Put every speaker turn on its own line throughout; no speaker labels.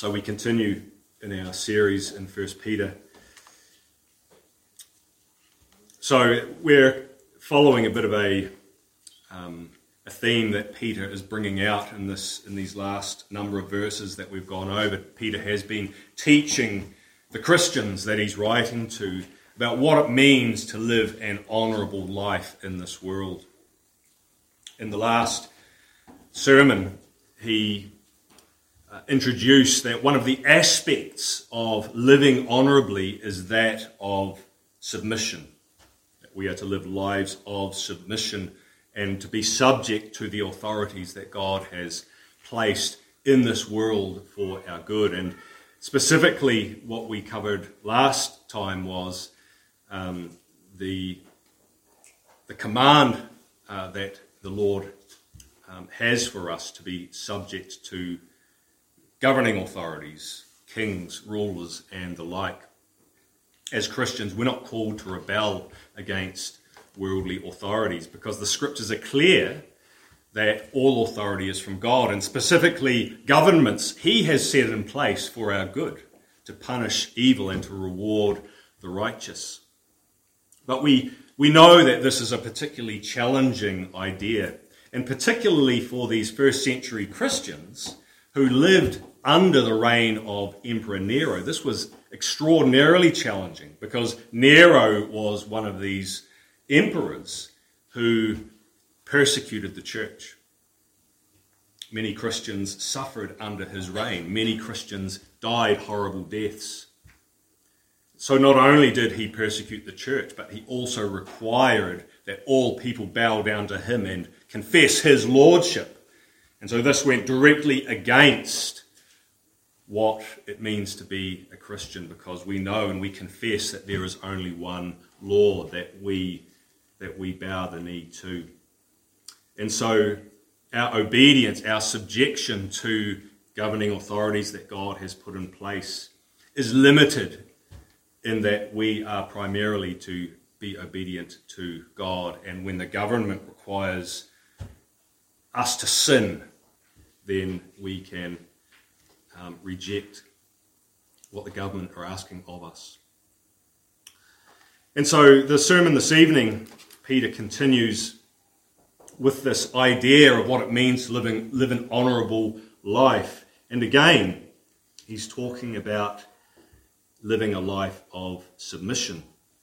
So we continue in our series in 1 Peter. So we're following a bit of a theme that Peter is bringing out in these last number of verses that we've gone over. Peter has been teaching the Christians that he's writing to about what it means to live an honourable life in this world. In the last sermon, he introduced that one of the aspects of living honourably is that of submission. That we are to live lives of submission and to be subject to the authorities that God has placed in this world for our good. And specifically, what we covered last time was the command that the Lord has for us to be subject to governing authorities, kings, rulers, and the like. As Christians, we're not called to rebel against worldly authorities because the scriptures are clear that all authority is from God, and specifically governments he has set in place for our good, to punish evil and to reward the righteous. But we know that this is a particularly challenging idea, and particularly for these first century Christians who lived under the reign of Emperor Nero. This was extraordinarily challenging because Nero was one of these emperors who persecuted the church. Many Christians suffered under his reign. Many Christians died horrible deaths. So not only did he persecute the church, but he also required that all people bow down to him and confess his lordship. And so this went directly against what it means to be a Christian, because we know and we confess that there is only one Lord that we bow the knee to. And so our obedience, our subjection to governing authorities that God has put in place is limited in that we are primarily to be obedient to God. And when the government requires us to sin, then we can reject what the government are asking of us. And so the sermon this evening, Peter continues with this idea of what it means to live an honourable life. And again, he's talking about living a life of submission.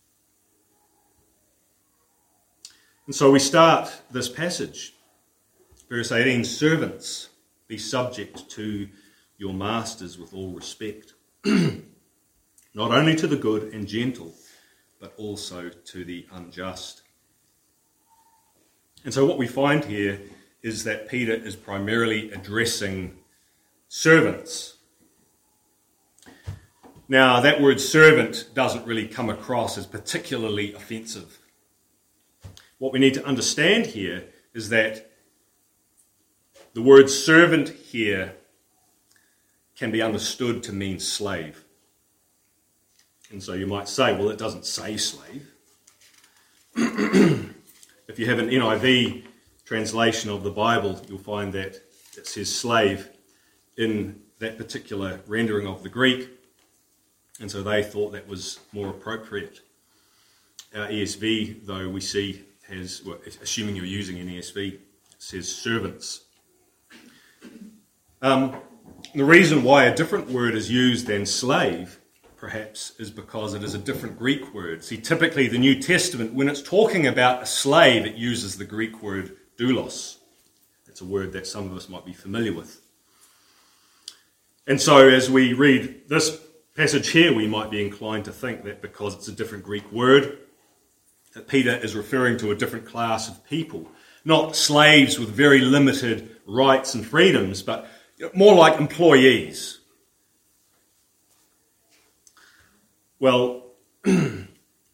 And so we start this passage, verse 18, servants, be subject to your masters with all respect, not only to the good and gentle, but also to the unjust. And so what we find here is that Peter is primarily addressing servants. Now, that word servant doesn't really come across as particularly offensive. What we need to understand here is that the word servant here can be understood to mean slave. And so you might say, well, it doesn't say slave. If you have an NIV translation of the Bible, you'll find that it says slave in that particular rendering of the Greek. And so they thought that was more appropriate. Our ESV, though, we see has, well, assuming you're using an ESV, it says servants. The reason why a different word is used than slave, perhaps, is because it is a different Greek word. See, typically the New Testament, when it's talking about a slave, it uses the Greek word doulos. It's a word that some of us might be familiar with. And so as we read this passage here, we might be inclined to think that because it's a different Greek word, that Peter is referring to a different class of people. Not slaves with very limited rights and freedoms, but more like employees. Well, the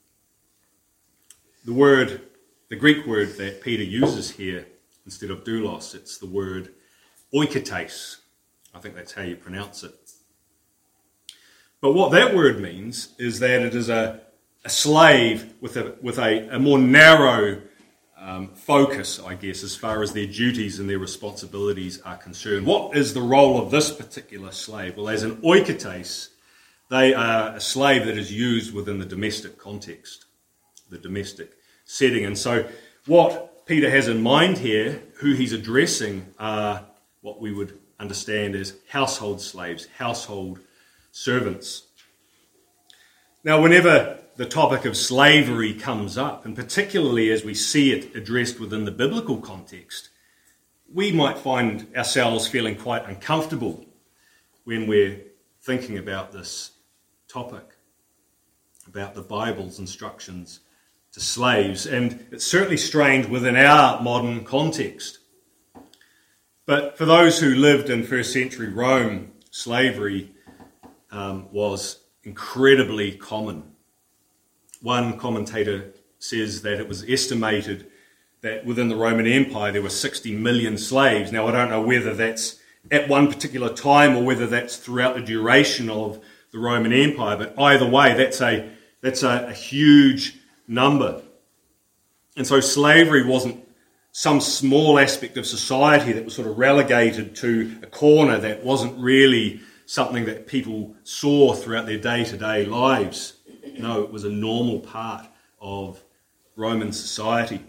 Greek word that Peter uses here, instead of doulos, it's the word oikotes. I think that's how you pronounce it. But what that word means is that it is a slave with a more narrow focus, I guess, as far as their duties and their responsibilities are concerned. What is the role of this particular slave? Well, as an oikotes, they are a slave that is used within the domestic context, the domestic setting. And so what Peter has in mind here, who he's addressing, are what we would understand as household slaves, household servants. Now, whenever the topic of slavery comes up, and particularly as we see it addressed within the biblical context, we might find ourselves feeling quite uncomfortable when we're thinking about this topic, about the Bible's instructions to slaves. And it's certainly strange within our modern context. But for those who lived in first century Rome, slavery was incredibly common. One commentator says that it was estimated that within the Roman Empire there were 60 million slaves. Now, I don't know whether that's at one particular time or whether that's throughout the duration of the Roman Empire, but either way, that's a huge number. And so slavery wasn't some small aspect of society that was sort of relegated to a corner, that wasn't really something that people saw throughout their day-to-day lives. No, it was a normal part of Roman society.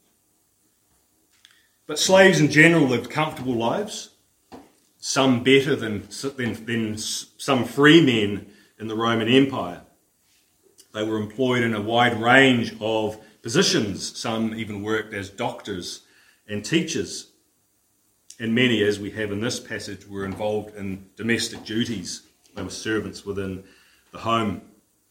But slaves in general lived comfortable lives, some better than some free men in the Roman Empire. They were employed in a wide range of positions. Some even worked as doctors and teachers. And many, as we have in this passage, were involved in domestic duties. They were servants within the home.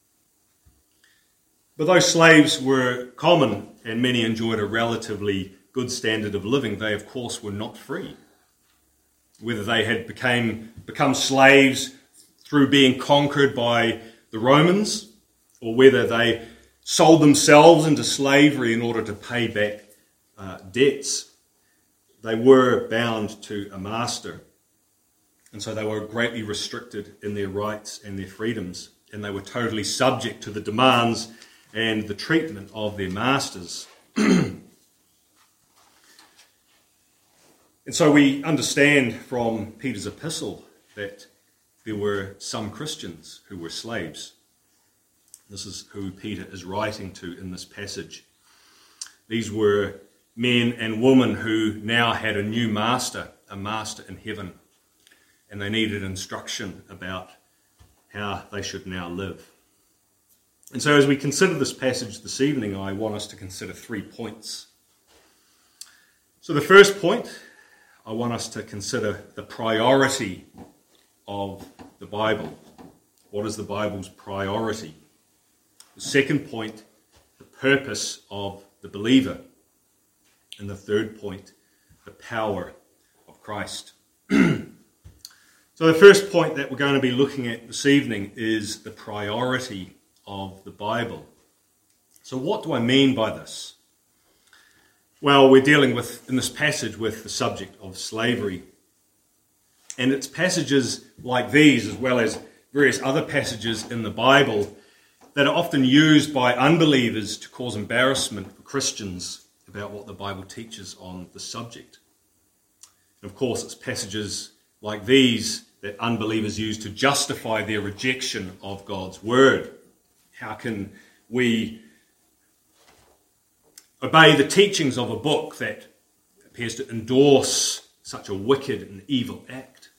But though slaves were common and many enjoyed a relatively good standard of living, they of course were not free. Whether they had become slaves through being conquered by the Romans, or whether they sold themselves into slavery in order to pay back debts, they were bound to a master. And so they were greatly restricted in their rights and their freedoms, and they were totally subject to the demands and the treatment of their masters. And so we understand from Peter's epistle that there were some Christians who were slaves. This is who Peter is writing to in this passage. These were men and women who now had a new master, a master in heaven, and they needed instruction about how they should now live. And so as we consider this passage this evening, I want us to consider 3 points. So the first point, I want us to consider the priority of the Bible. What is the Bible's priority? The second point, the purpose of the believer. And the third point, the power of Christ. So the first point that we're going to be looking at this evening is the priority of the Bible. So what do I mean by this? Well, we're dealing with, in this passage, with the subject of slavery. And it's passages like these, as well as various other passages in the Bible, that are often used by unbelievers to cause embarrassment for Christians about what the Bible teaches on the subject. And of course, it's passages like these that unbelievers use to justify their rejection of God's word. How can we obey the teachings of a book that appears to endorse such a wicked and evil act?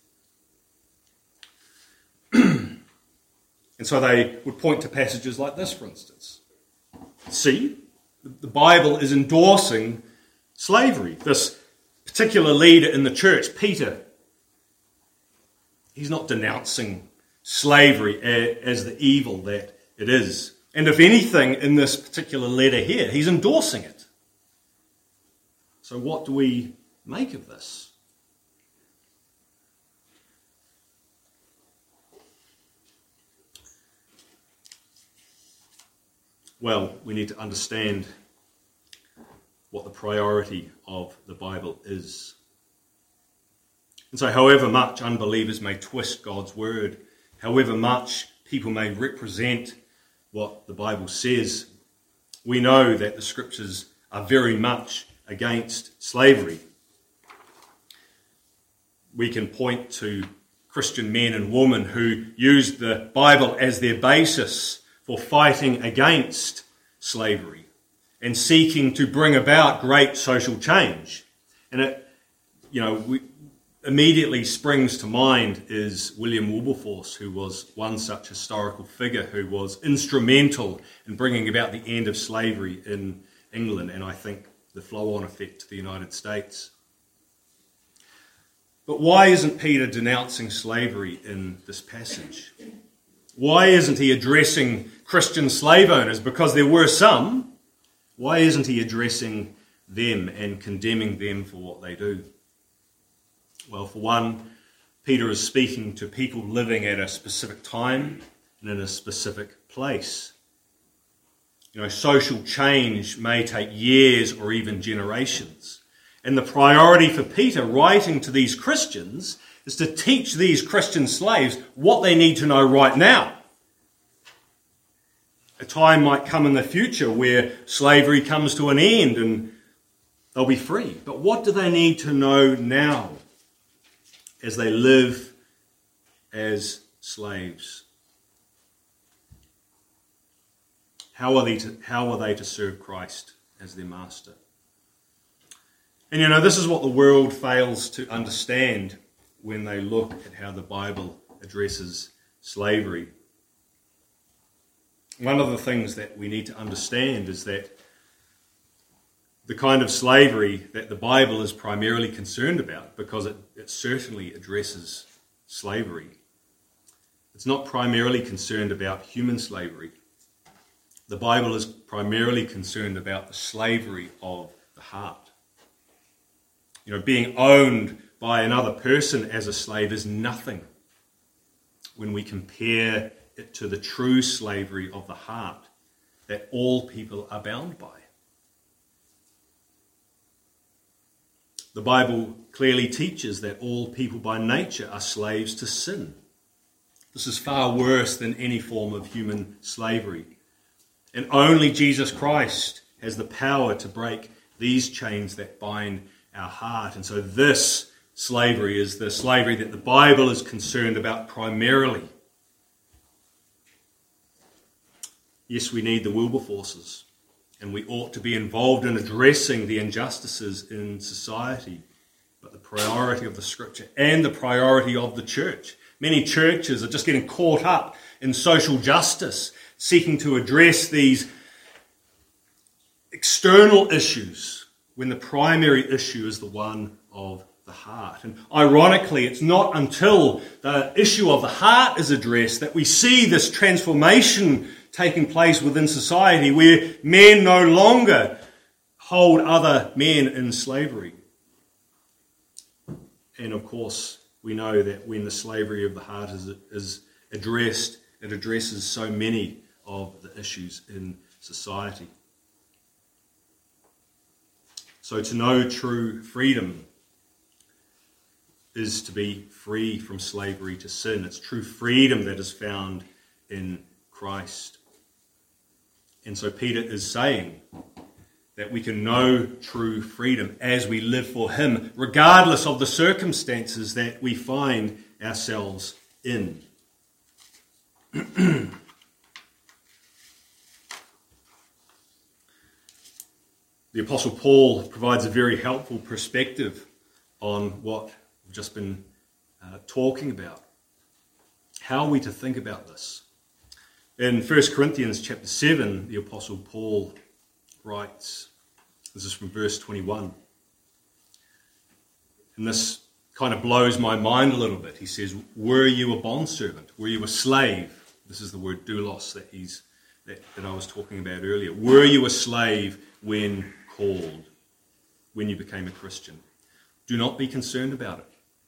And so they would point to passages like this, for instance. See, the Bible is endorsing slavery. This particular leader in the church, Peter, he's not denouncing slavery as the evil that it is. And if anything, in this particular letter here, he's endorsing it. So what do we make of this? Well, we need to understand what the priority of the Bible is. And so however much unbelievers may twist God's word, however much people may represent what the Bible says, we know that the scriptures are very much against slavery. We can point to Christian men and women who used the Bible as their basis for fighting against slavery and seeking to bring about great social change. And it, immediately springs to mind is William Wilberforce, who was one such historical figure who was instrumental in bringing about the end of slavery in England, and I think the flow-on effect to the United States. But why isn't Peter denouncing slavery in this passage? Why isn't he addressing Christian slave owners? Because there were some. Why isn't he addressing them and condemning them for what they do? Well, for one, Peter is speaking to people living at a specific time and in a specific place. Social change may take years or even generations. And the priority for Peter writing to these Christians is to teach these Christian slaves what they need to know right now. A time might come in the future where slavery comes to an end and they'll be free. But what do they need to know now as they live as slaves? How are they to serve Christ as their master? And this is what the world fails to understand when they look at how the Bible addresses slavery. One of the things that we need to understand is that the kind of slavery that the Bible is primarily concerned about, because it certainly addresses slavery, it's not primarily concerned about human slavery. The Bible is primarily concerned about the slavery of the heart. Being owned by another person as a slave is nothing when we compare it to the true slavery of the heart that all people are bound by. The Bible clearly teaches that all people by nature are slaves to sin. This is far worse than any form of human slavery. And only Jesus Christ has the power to break these chains that bind our heart. And so this slavery is the slavery that the Bible is concerned about primarily. Yes, we need the Wilberforces, and we ought to be involved in addressing the injustices in society. But the priority of the Scripture and the priority of the church. Many churches are just getting caught up in social justice, seeking to address these external issues when the primary issue is the one of the heart. And ironically, it's not until the issue of the heart is addressed that we see this transformation taking place within society, where men no longer hold other men in slavery. And of course, we know that when the slavery of the heart is addressed, it addresses so many of the issues in society. So to know true freedom is to be free from slavery to sin. It's true freedom that is found in Christ. And so Peter is saying that we can know true freedom as we live for Him, regardless of the circumstances that we find ourselves in. The Apostle Paul provides a very helpful perspective on what we've just been talking about. How are we to think about this? In 1 Corinthians chapter 7, the Apostle Paul writes, this is from verse 21, and this kind of blows my mind a little bit. He says, were you a bondservant? Were you a slave? This is the word doulos that I was talking about earlier. Were you a slave when called, when you became a Christian? Do not be concerned about it.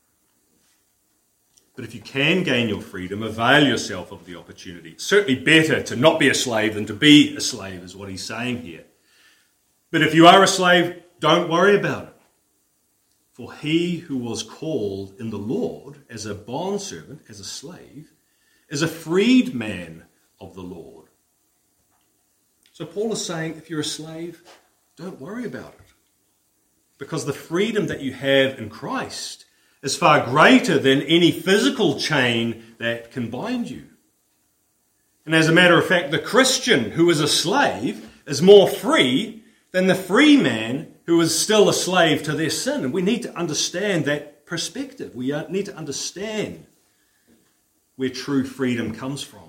But if you can gain your freedom, avail yourself of the opportunity. It's certainly better to not be a slave than to be a slave, is what he's saying here. But if you are a slave, don't worry about it. For he who was called in the Lord as a bondservant, as a slave, is a freed man of the Lord. So Paul is saying, if you're a slave, don't worry about it. Because the freedom that you have in Christ is far greater than any physical chain that can bind you. And as a matter of fact, the Christian who is a slave is more free than the free man who is still a slave to their sin. And we need to understand that perspective. We need to understand where true freedom comes from.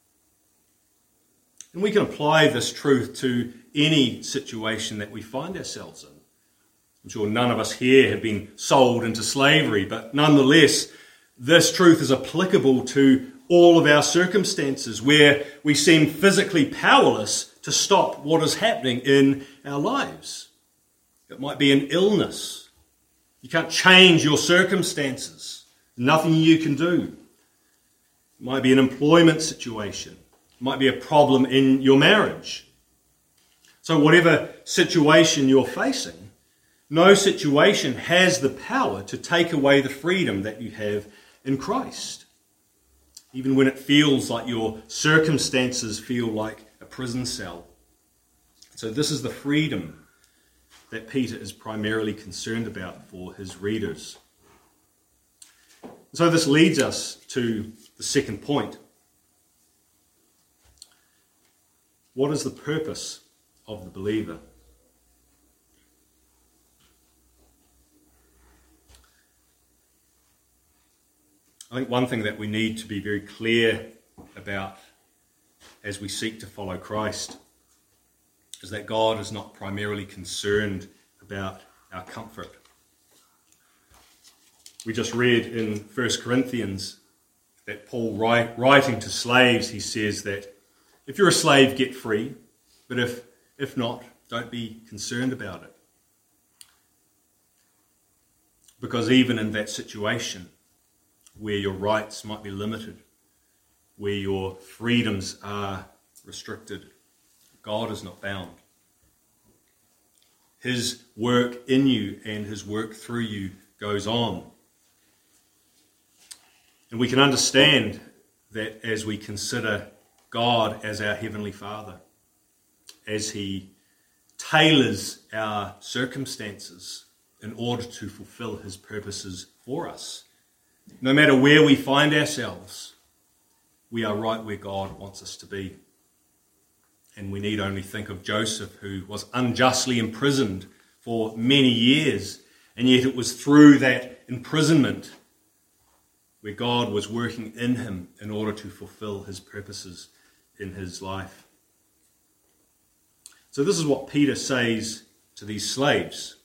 And we can apply this truth to any situation that we find ourselves in. I'm sure none of us here have been sold into slavery, but nonetheless, this truth is applicable to all of our circumstances where we seem physically powerless to stop what is happening in our lives. It might be an illness. You can't change your circumstances. Nothing you can do. It might be an employment situation. It might be a problem in your marriage. So whatever situation you're facing, no situation has the power to take away the freedom that you have in Christ. Even when it feels like your circumstances feel like a prison cell. So this is the freedom that Peter is primarily concerned about for his readers. So this leads us to the second point. What is the purpose of the believer? I think one thing that we need to be very clear about as we seek to follow Christ is that God is not primarily concerned about our comfort. We just read in 1 Corinthians that Paul, writing to slaves, he says that if you're a slave, get free, but if not, don't be concerned about it. Because even in that situation, where your rights might be limited, where your freedoms are restricted, God is not bound. His work in you and his work through you goes on. And we can understand that as we consider God as our Heavenly Father, as he tailors our circumstances in order to fulfill his purposes for us. No matter where we find ourselves, we are right where God wants us to be. And we need only think of Joseph, who was unjustly imprisoned for many years, and yet it was through that imprisonment where God was working in him in order to fulfill his purposes in his life. So this is what Peter says to these slaves.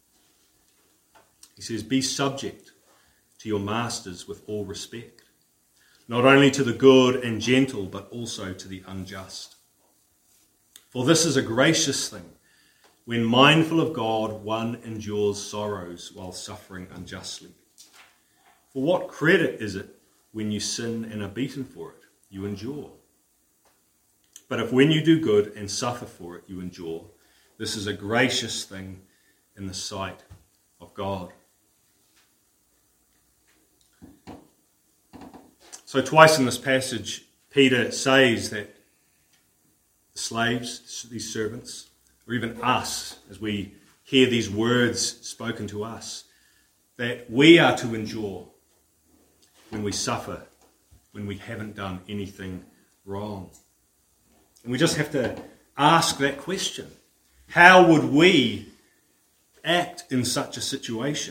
He says, be subject to your masters with all respect, not only to the good and gentle, but also to the unjust. For this is a gracious thing, when mindful of God, one endures sorrows while suffering unjustly. For what credit is it when you sin and are beaten for it, you endure? But if when you do good and suffer for it, you endure, this is a gracious thing in the sight of God. So twice in this passage, Peter says that the slaves, these servants, or even us, as we hear these words spoken to us, that we are to endure when we suffer, when we haven't done anything wrong. And we just have to ask that question. How would we act in such a situation?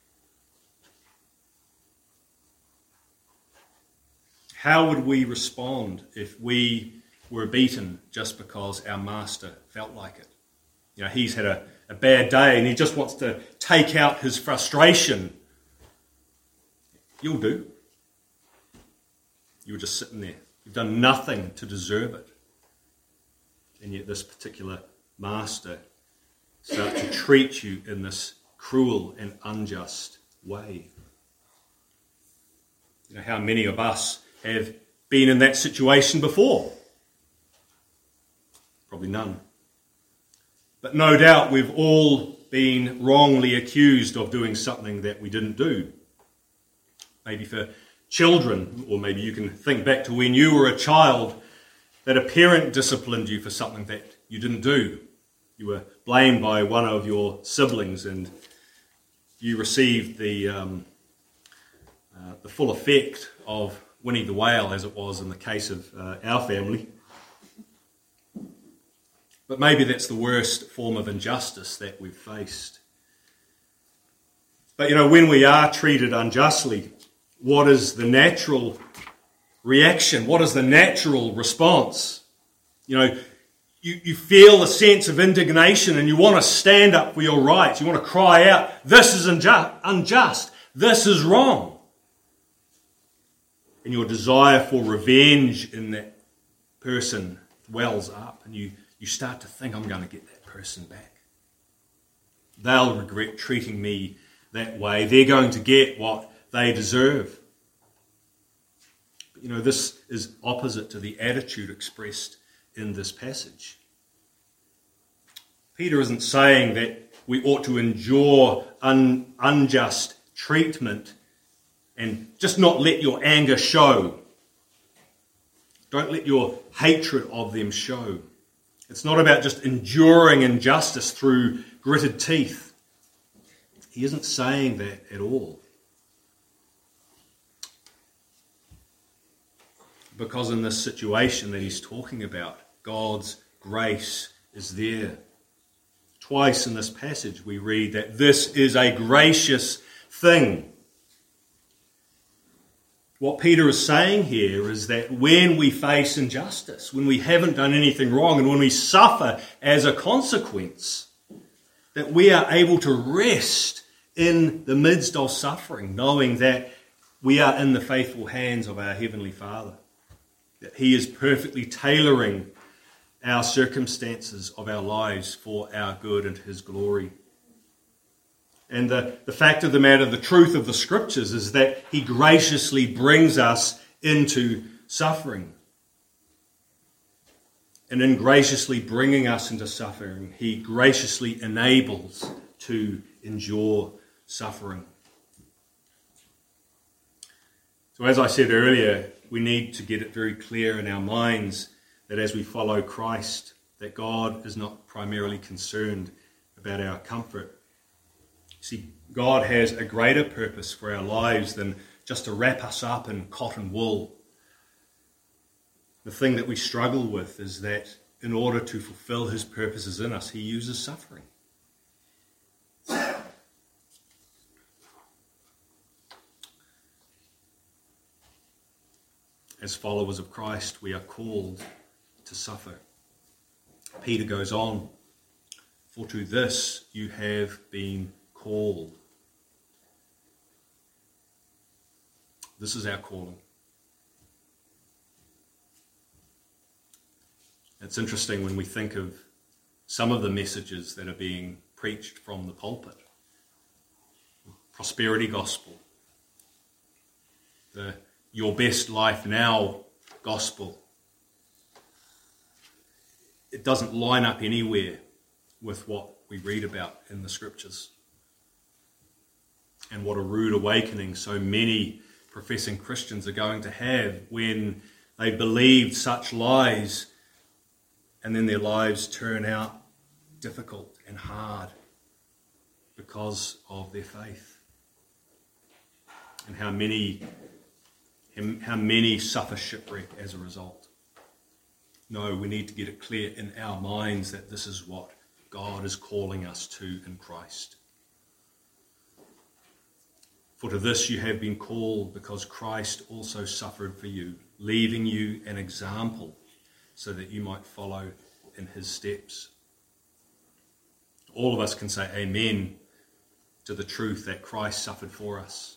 How would we respond if we were beaten just because our master felt like it? You know, he's had a bad day and he just wants to take out his frustration. You'll do. You were just sitting there. You've done nothing to deserve it. And yet this particular master starts to treat you in this cruel and unjust way. You know, how many of us have been in that situation before? Probably none. But no doubt we've all been wrongly accused of doing something that we didn't do. Maybe for children, or maybe you can think back to when you were a child, that a parent disciplined you for something that you didn't do. You were blamed by one of your siblings, and you received the full effect of Winnie the Whale, as it was in the case of our family. But maybe that's the worst form of injustice that we've faced. But when we are treated unjustly, what is the natural reaction? What is the natural response? You feel a sense of indignation and you want to stand up for your rights. You want to cry out, this is unjust. This is wrong. And your desire for revenge in that person wells up, and you start to think, I'm going to get that person back. They'll regret treating me that way. They're going to get what they deserve. But this is opposite to the attitude expressed in this passage. Peter isn't saying that we ought to endure unjust treatment and just not let your anger show. Don't let your hatred of them show. It's not about just enduring injustice through gritted teeth. He isn't saying that at all. Because in this situation that he's talking about, God's grace is there. Twice in this passage we read that this is a gracious thing. What Peter is saying here is that when we face injustice, when we haven't done anything wrong, and when we suffer as a consequence, that we are able to rest in the midst of suffering, knowing that we are in the faithful hands of our Heavenly Father, that He is perfectly tailoring our circumstances of our lives for our good and His glory. And the fact of the matter, the truth of the Scriptures is that He graciously brings us into suffering. And in graciously bringing us into suffering, He graciously enables to endure suffering. So as I said earlier, we need to get it very clear in our minds that as we follow Christ, that God is not primarily concerned about our comfort. See, God has a greater purpose for our lives than just to wrap us up in cotton wool. The thing that we struggle with is that in order to fulfill His purposes in us, He uses suffering. As followers of Christ, we are called to suffer. Peter goes on, for to this you have been called. This is our calling. It's interesting when we think of some of the messages that are being preached from the pulpit. Prosperity gospel. The your best life now gospel. It doesn't line up anywhere with what we read about in the Scriptures. And what a rude awakening so many professing Christians are going to have when they believed such lies and then their lives turn out difficult and hard because of their faith. And how many suffer shipwreck as a result. No, we need to get it clear in our minds that this is what God is calling us to in Christ. For to this you have been called, because Christ also suffered for you, leaving you an example so that you might follow in His steps. All of us can say amen to the truth that Christ suffered for us.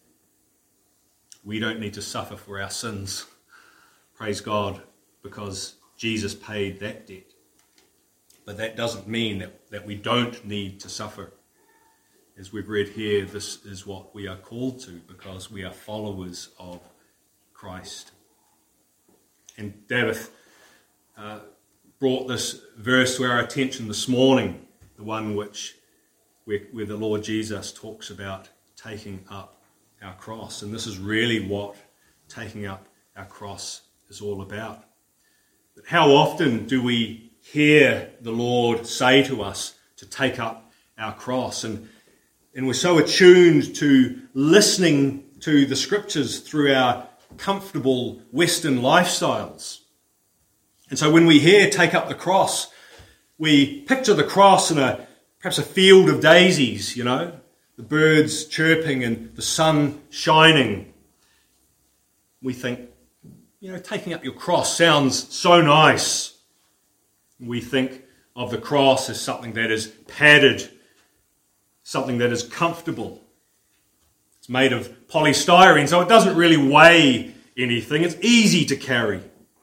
We don't need to suffer for our sins. Praise God, because Jesus paid that debt. But that doesn't mean that we don't need to suffer. As we've read here, this is what we are called to because we are followers of Christ. And David brought this verse to our attention this morning, the one where the Lord Jesus talks about taking up our cross. And this is really what taking up our cross is all about. But how often do we hear the Lord say to us to take up our cross. And we're so attuned to listening to the scriptures through our comfortable Western lifestyles. And so when we hear take up the cross, we picture the cross in perhaps a field of daisies, the birds chirping and the sun shining. We think, taking up your cross sounds so nice. We think of the cross as something that is padded, something that is comfortable. It's made of polystyrene, so it doesn't really weigh anything. It's easy to carry.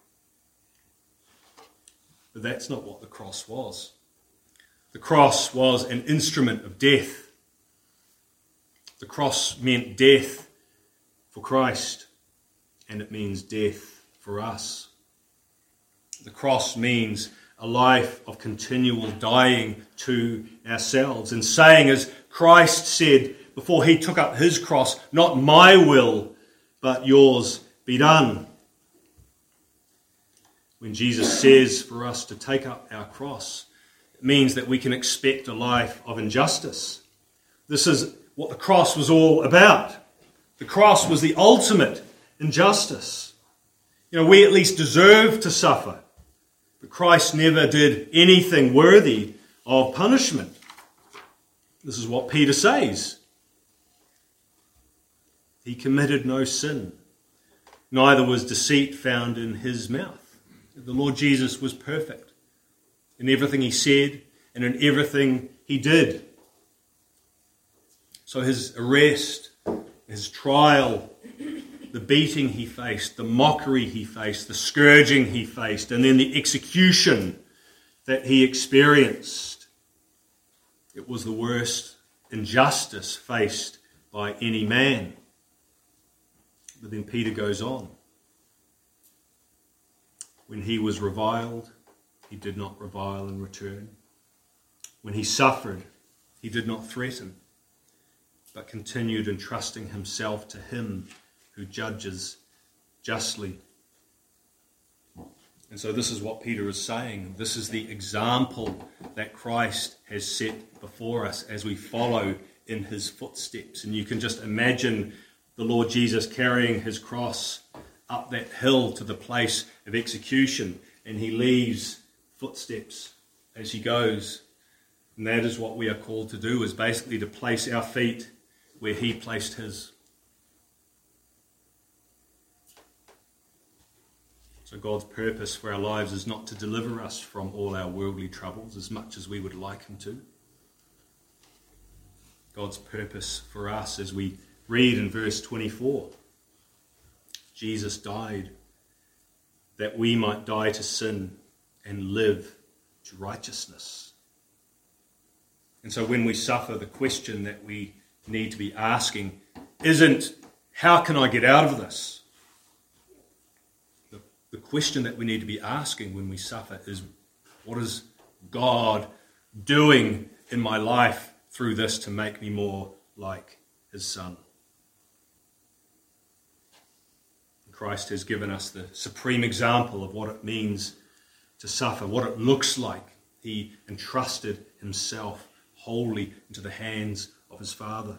But that's not what the cross was. The cross was an instrument of death. The cross meant death for Christ, and it means death for us. The cross means a life of continual dying to ourselves and saying, as Christ said before he took up his cross, not my will, but yours be done. When Jesus says for us to take up our cross, it means that we can expect a life of injustice. This is what the cross was all about. The cross was the ultimate injustice. We at least deserve to suffer, but Christ never did anything worthy of punishment. This is what Peter says. He committed no sin, neither was deceit found in his mouth. The Lord Jesus was perfect in everything he said and in everything he did. So his arrest, his trial, the beating he faced, the mockery he faced, the scourging he faced, and then the execution that he experienced, it was the worst injustice faced by any man. But then Peter goes on. When he was reviled, he did not revile in return. When he suffered, he did not threaten, but continued entrusting himself to him who judges justly. And so this is what Peter is saying. This is the example that Christ has set before us as we follow in his footsteps. And you can just imagine the Lord Jesus carrying his cross up that hill to the place of execution, and he leaves footsteps as he goes. And that is what we are called to do, is basically to place our feet where he placed his. So God's purpose for our lives is not to deliver us from all our worldly troubles as much as we would like him to. God's purpose for us, as we read in verse 24, Jesus died that we might die to sin and live to righteousness. And so when we suffer, the question that we need to be asking isn't, how can I get out of this? The question that we need to be asking when we suffer is, what is God doing in my life through this to make me more like his Son? Christ has given us the supreme example of what it means to suffer, what it looks like. He entrusted himself wholly into the hands of his Father.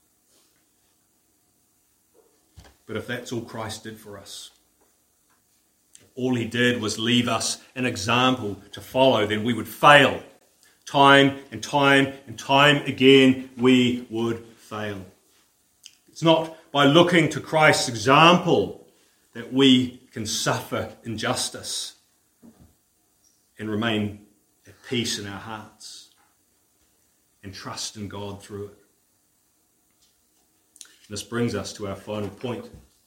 But if that's all Christ did for us, if all he did was leave us an example to follow, then we would fail. Time and time and time again, we would fail. It's not by looking to Christ's example that we can suffer injustice and remain at peace in our hearts and trust in God through it. And this brings us to our final point: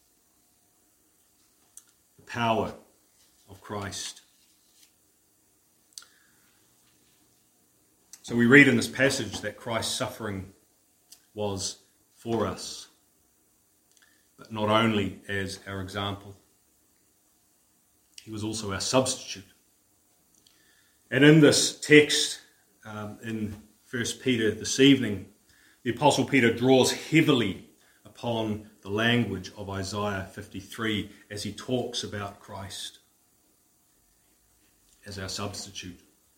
the power of Christ. So we read in this passage that Christ's suffering was for us, but not only as our example, he was also our substitute. And in this text, in 1 Peter this evening, the Apostle Peter draws heavily upon the language of Isaiah 53 as he talks about Christ. as our substitute.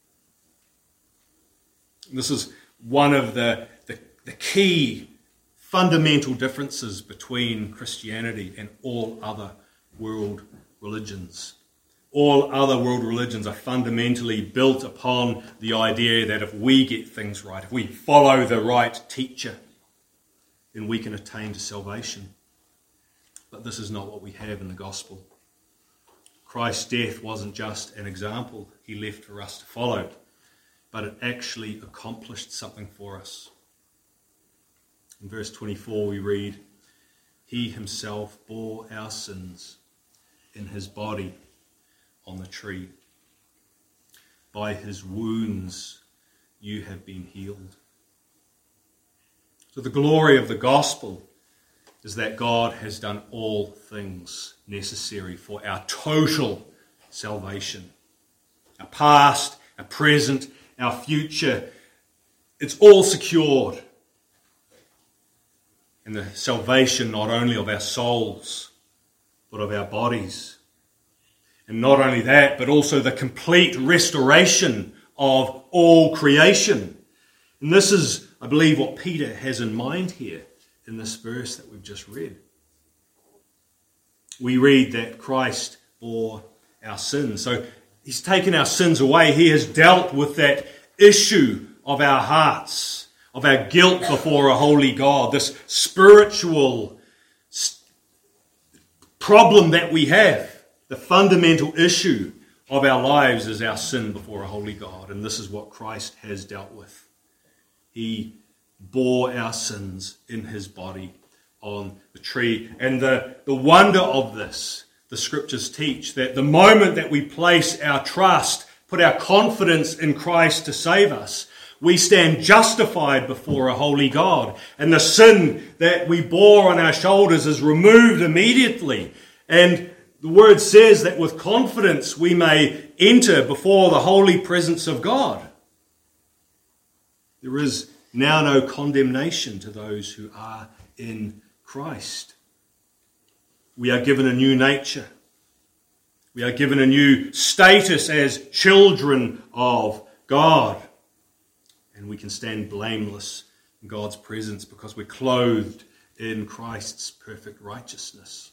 This is one of the key fundamental differences between Christianity and all other world religions. All other world religions are fundamentally built upon the idea that if we get things right, if we follow the right teacher, then we can attain to salvation. But this is not what we have in the gospel. Christ's death wasn't just an example he left for us to follow, but it actually accomplished something for us. In verse 24 we read, "He himself bore our sins in his body on the tree. By his wounds you have been healed." So the glory of the gospel is that God has done all things necessary for our total salvation. Our past, our present, our future, it's all secured. And the salvation not only of our souls, but of our bodies. And not only that, but also the complete restoration of all creation. And this is, I believe, what Peter has in mind here in this verse that we've just read. We read that Christ bore our sins. So he's taken our sins away. He has dealt with that issue of our hearts, of our guilt before a holy God, this spiritual problem that we have. The fundamental issue of our lives is our sin before a holy God, and this is what Christ has dealt with. He bore our sins in his body on the tree. And the wonder of this, the scriptures teach, that the moment that we place our trust, put our confidence in Christ to save us, we stand justified before a holy God. And the sin that we bore on our shoulders is removed immediately. And the word says that with confidence we may enter before the holy presence of God. There is now no condemnation to those who are in Christ. We are given a new nature. We are given a new status as children of God. And we can stand blameless in God's presence because we're clothed in Christ's perfect righteousness.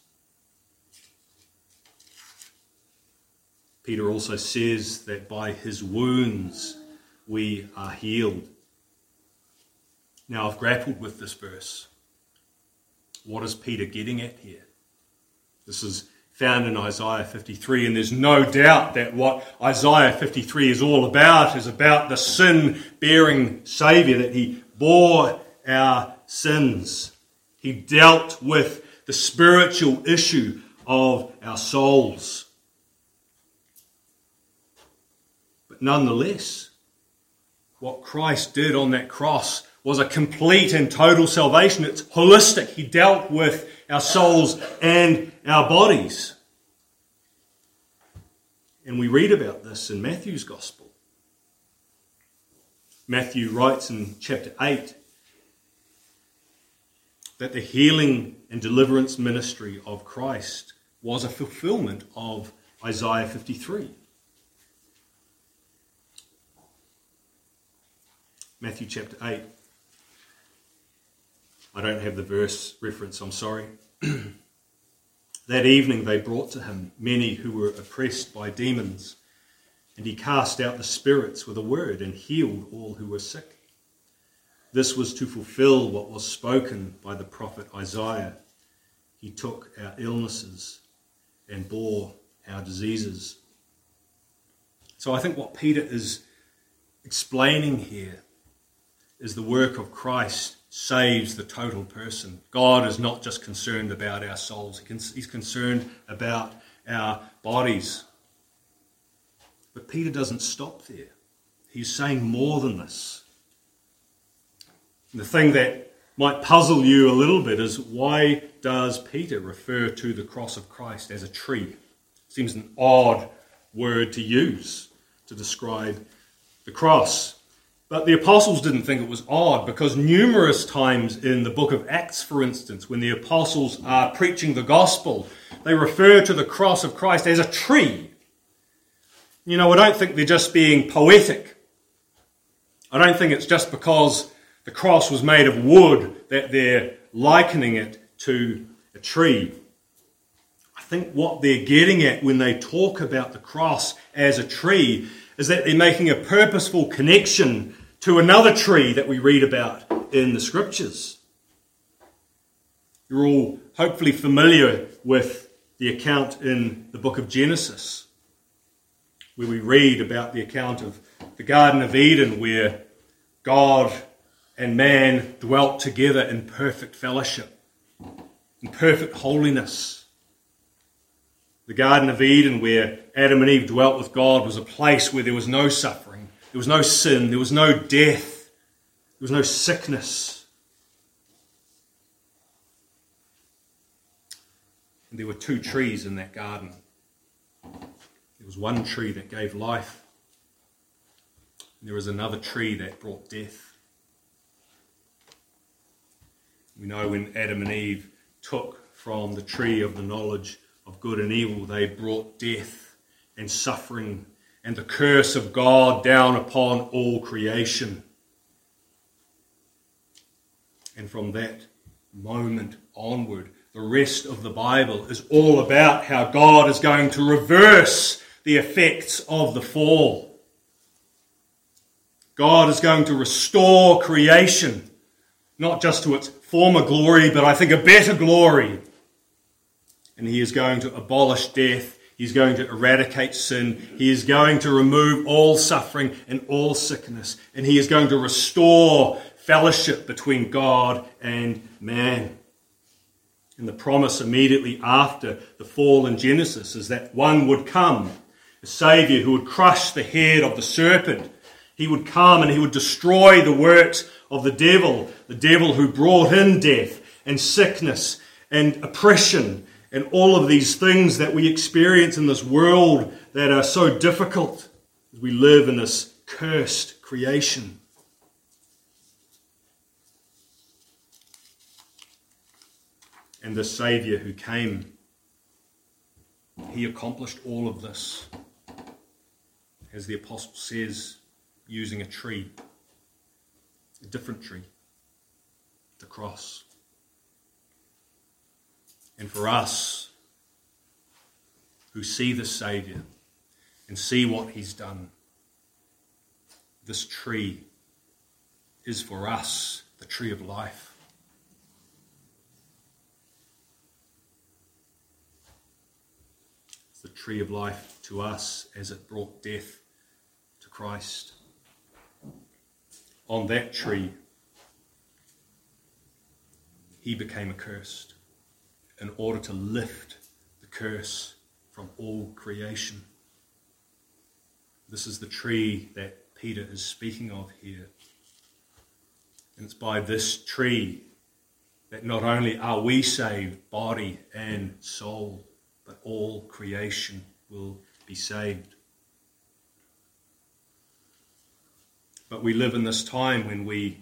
Peter also says that by his wounds we are healed. Now, I've grappled with this verse. What is Peter getting at here? This is found in Isaiah 53, and there's no doubt that what Isaiah 53 is all about is about the sin-bearing Saviour, that he bore our sins. He dealt with the spiritual issue of our souls. But nonetheless, what Christ did on that cross was a complete and total salvation. It's holistic. He dealt with our souls and our bodies. And we read about this in Matthew's Gospel. Matthew writes in chapter 8 that the healing and deliverance ministry of Christ was a fulfillment of Isaiah 53. Matthew chapter 8. I don't have the verse reference, I'm sorry. That evening they brought to him many who were oppressed by demons, and he cast out the spirits with a word and healed all who were sick. This was to fulfill what was spoken by the prophet Isaiah. He took our illnesses and bore our diseases. So I think what Peter is explaining here is the work of Christ saves the total person. God is not just concerned about our souls. He's concerned about our bodies. But Peter doesn't stop there. He's saying more than this. The thing that might puzzle you a little bit is, why does Peter refer to the cross of Christ as a tree? It seems an odd word to use to describe the cross. But the apostles didn't think it was odd, because numerous times in the book of Acts, for instance, when the apostles are preaching the gospel, they refer to the cross of Christ as a tree. I don't think they're just being poetic. I don't think it's just because the cross was made of wood that they're likening it to a tree. I think what they're getting at when they talk about the cross as a tree is that they're making a purposeful connection to another tree that we read about in the Scriptures. You're all hopefully familiar with the account in the book of Genesis, where we read about the account of the Garden of Eden, where God and man dwelt together in perfect fellowship, in perfect holiness. The Garden of Eden, where Adam and Eve dwelt with God, was a place where there was no suffering, there was no sin, there was no death, there was no sickness. And there were two trees in that garden. There was one tree that gave life, and there was another tree that brought death. We know when Adam and Eve took from the tree of the knowledge of good and evil, they brought death and suffering and the curse of God down upon all creation. And from that moment onward, the rest of the Bible is all about how God is going to reverse the effects of the fall. God is going to restore creation, not just to its former glory, but I think a better glory. And he is going to abolish death. He's going to eradicate sin. He is going to remove all suffering and all sickness. And he is going to restore fellowship between God and man. And the promise immediately after the fall in Genesis is that one would come, a Saviour who would crush the head of the serpent. He would come and he would destroy the works of the devil who brought in death and sickness and oppression and all of these things that we experience in this world that are so difficult as we live in this cursed creation. And this Saviour who came, he accomplished all of this, as the Apostle says, using a tree, a different tree, the cross. And for us who see the Saviour and see what he's done, this tree is for us the tree of life. It's the tree of life to us as it brought death to Christ. On that tree, he became accursed in order to lift the curse from all creation. This is the tree that Peter is speaking of here. And it's by this tree that not only are we saved, body and soul, but all creation will be saved. But we live in this time when we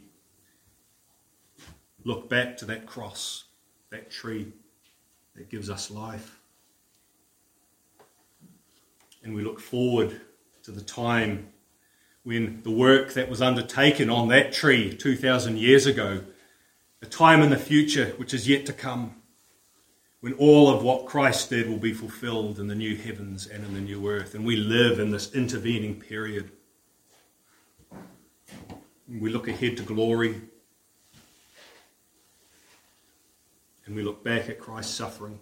look back to that cross, that tree that gives us life. And we look forward to the time when the work that was undertaken on that tree 2,000 years ago, a time in the future which is yet to come, when all of what Christ did will be fulfilled in the new heavens and in the new earth. And we live in this intervening period. We look ahead to glory, and we look back at Christ's suffering.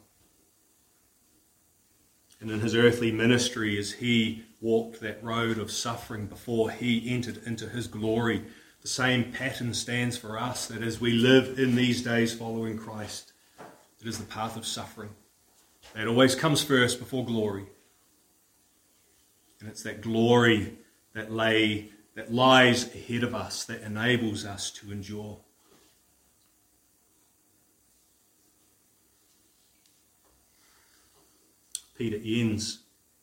And in his earthly ministry, as he walked that road of suffering before he entered into his glory, the same pattern stands for us, that as we live in these days following Christ, it is the path of suffering. That always comes first before glory. And it's that glory that lies ahead of us, that enables us to endure. Peter ends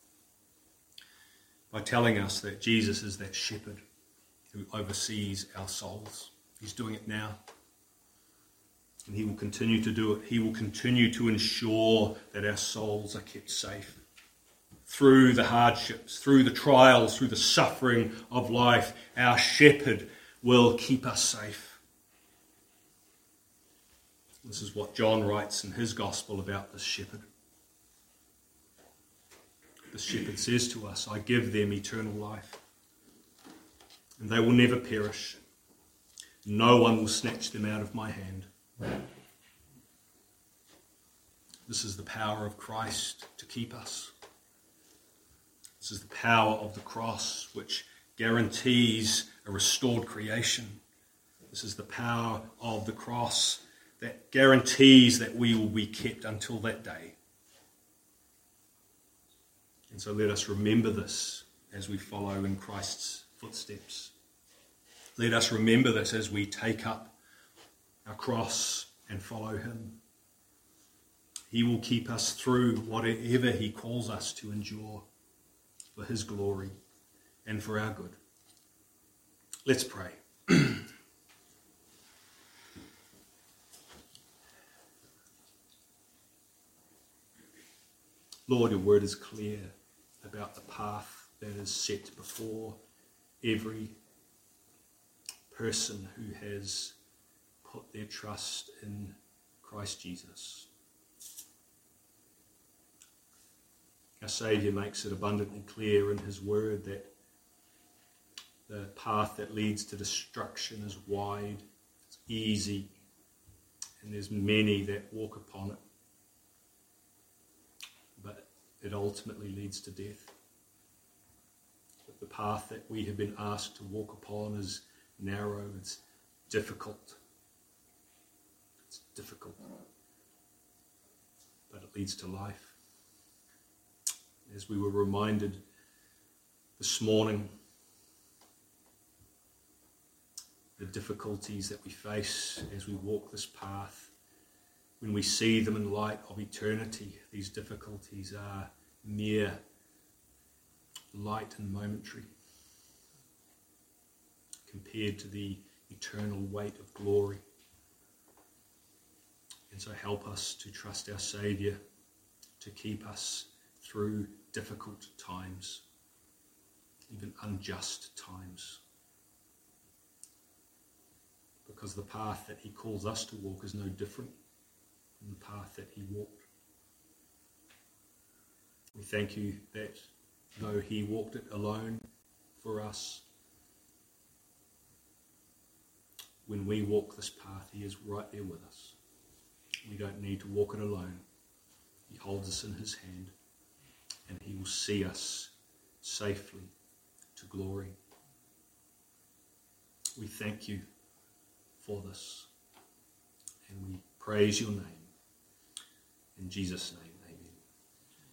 by telling us that Jesus is that shepherd who oversees our souls. He's doing it now. And he will continue to do it. He will continue to ensure that our souls are kept safe through the hardships, through the trials, through the suffering of life. Our shepherd will keep us safe. This is what John writes in his gospel about this shepherd. The shepherd says to us, I give them eternal life, and they will never perish. No one will snatch them out of my hand. This is the power of Christ to keep us. This is the power of the cross, which guarantees a restored creation. This is the power of the cross that guarantees that we will be kept until that day. And so let us remember this as we follow in Christ's footsteps. Let us remember this as we take up our cross and follow him. He will keep us through whatever he calls us to endure for his glory and for our good. Let's pray. Lord, your word is clear about the path that is set before every person who has put their trust in Christ Jesus. Our Saviour makes it abundantly clear in his word that the path that leads to destruction is wide, it's easy, and there's many that walk upon it. But it ultimately leads to death. But the path that we have been asked to walk upon is narrow, it's difficult. It's difficult, but it leads to life. As we were reminded this morning, the difficulties that we face as we walk this path, when we see them in light of eternity, these difficulties are mere light and momentary compared to the eternal weight of glory. And so help us to trust our Saviour to keep us through difficult times, even unjust times. Because the path that he calls us to walk is no different from the path that he walked. We thank you that though he walked it alone for us, when we walk this path, he is right there with us. We don't need to walk it alone. He holds us in his hand, and he will see us safely to glory. We thank you for this, and we praise your name. In Jesus' name.